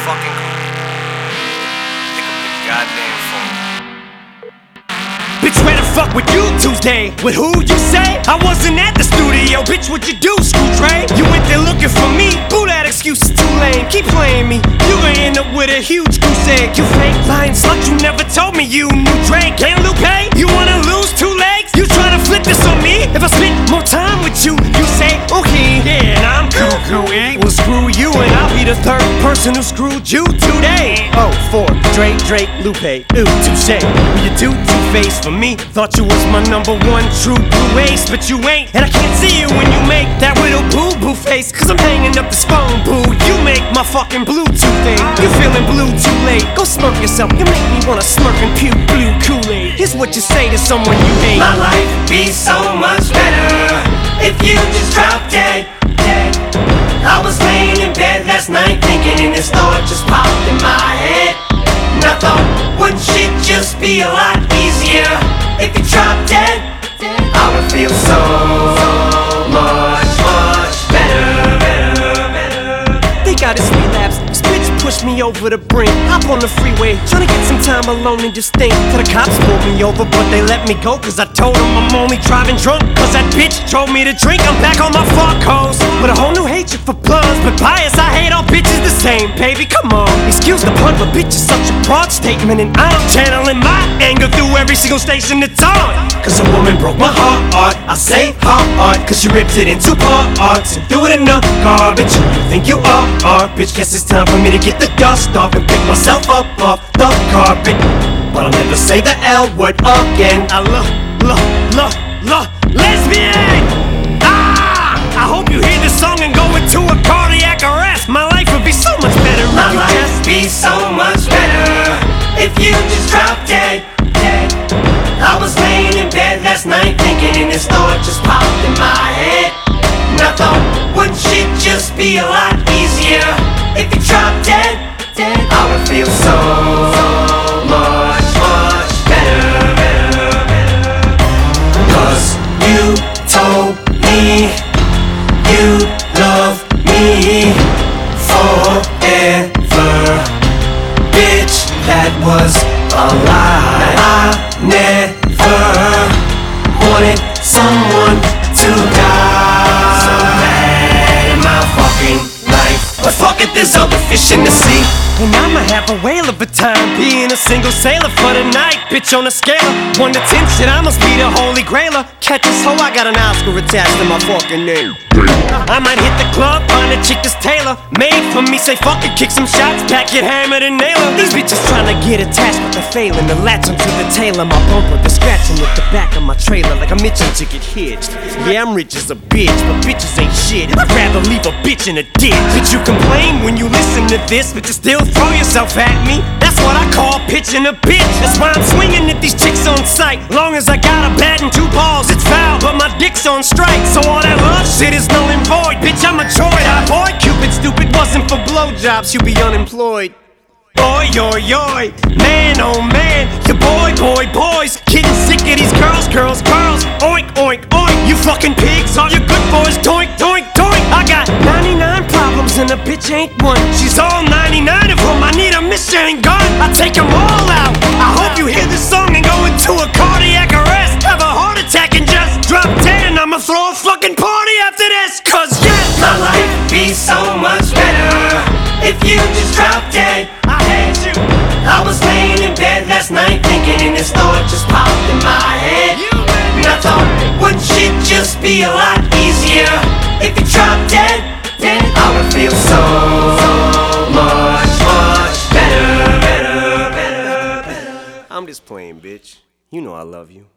fucking cool. Pick up the goddamn phone. Bitch, where the fuck were you Tuesday? With who you say? I wasn't at the studio, bitch, what you do, Screw Trey? You went there looking for me, boo, that excuse is too lame. Keep playing me, you gon' end up with a huge goose egg. You fake lying slut, you never told me you knew Drake and Lupe. You wanna lose 2 legs? You tryna flip this on me? If I spend more time with you, you say, okay, yeah, and I'm cool, eh? Well, screw you, and I'll be the 3rd person who screwed you today. Oh, 4, Drake, Lupe, ooh, touche. Well, you do two-face for me. Thought you was my #1 true blue ace, but you ain't. And I can't see you when you make that little boo-boo face, cause I'm hanging up this phone, boo. You make my fucking Bluetooth thing. You feeling blue too late. Go smirk yourself, you make me wanna smirk and puke blue Kool-Aid. Here's what you say to someone you hate. My life would be so much better if you just dropped dead. I was laying in bed last night thinking, and this thought just popped in my head. And I thought, wouldn't shit just be a lot easier if you dropped dead? I would feel so much better. They got his relapse. This bitch pushed me over the brink. Hop on the freeway, tryna get some time alone and just think. Till the cops pulled me over, but they let me go, cause I told them I'm only driving drunk. Cause that bitch told me to drink. I'm back on my fuck hoes with a whole new hatred for bloods. But bias, I hate all bitches the same, baby, come on. Excuse the pun, but bitch is such a broad statement, and I'm channeling my anger through every single station it's on. Cause a woman broke my heart, I say heart, cause she ripped it into parts and threw it in the garbage. You think you are, bitch, guess it's time for me to get the dust off and pick myself up off the carpet. But I'll never say the L word again. I love lesbian. I hope you hear this song and go into a cardiac arrest. My life would be so much better. My life would be so much better if you just dropped dead. I was laying in bed last night thinking, and this thought just popped in my head. And I thought, wouldn't shit just be a lot easier if you dropped dead? I would feel so much better. Cause you told me you love me forever. Bitch, that was a lie. I never wanted someone to die. So bad in my fucking life, but fuck it, there's other fish in the sea. And I'ma have a whale of a time being a single sailor for the night. Bitch, on a scale of 1 to 10, shit, I must be the holy grailer. Catch this hoe, I got an Oscar attached to my fucking name. I might hit the club, find a chick that's tailor made for me, say fuck it, kick some shots, pack it, hammer and nail her. These bitches tryna get attached, but they're failing to latch onto the tail of my bumper. They're scratching at the back of my trailer like I'm itching to get hitched. Yeah, I'm rich as a bitch, but bitches ain't shit. I'd rather leave a bitch in a ditch. Bitch, you complain when you listen to this, but you still throw yourself at me. That's what I call pitching a bitch. That's why I'm swinging at these chicks on sight. Long as I got a bat and 2 balls, it's foul, but my dick's on strike. So all that love shit is null and void. Bitch, I'm a droid. I avoid Cupid, stupid, wasn't for blowjobs, you'd be unemployed. Oi, oi, oi, man, oh man, your boys, getting sick of these girls, oink, oink, oink. You fucking pigs, all your good boys, doink, doink, doink. I got 99 problems and a bitch ain't one. She's all 99 of them, I need a machine gun. I take them all out. I hope you hear this song and go into a cardiac arrest, have a heart attack and just drop dead, and I'ma throw a fucking party after this. Cause yes, my life would be so much better if you just dropped dead. I hate you. I was laying in bed last night thinking, and this thought just popped in my head. And I thought, wouldn't shit just be a lot easier if you dropped dead? I would feel so much better. I'm just playing, bitch. You know I love you.